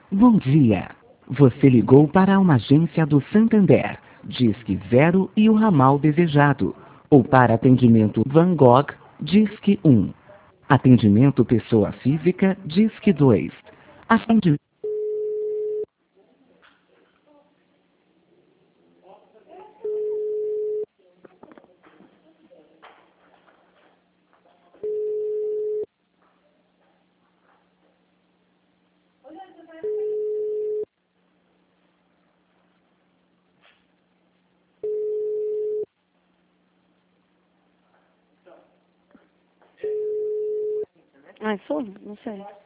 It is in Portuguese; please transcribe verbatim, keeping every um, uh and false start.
Bom dia. Você ligou para uma agência do Santander, Disque Zero e o ramal desejado. Ou para atendimento Van Gogh, Disque um. Atendimento pessoa física, Disque dois. Atendimento... Ai, sou? Não sei.